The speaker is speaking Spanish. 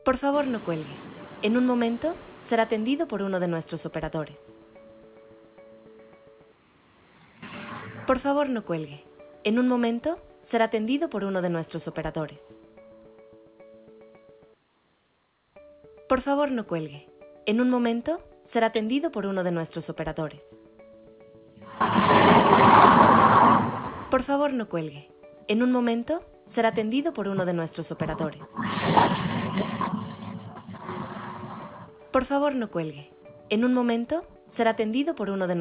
Por favor, no cuelgue. En un momento será atendido por uno de nuestros operadores. Por favor, no cuelgue. En un momento será atendido por uno de nuestros operadores. Por favor, no cuelgue. En un momento será atendido por uno de nuestros operadores. Por favor, no cuelgue. En un momento será atendido por uno de nuestros operadores. Por favor, no cuelgue. En un momento será atendido por uno de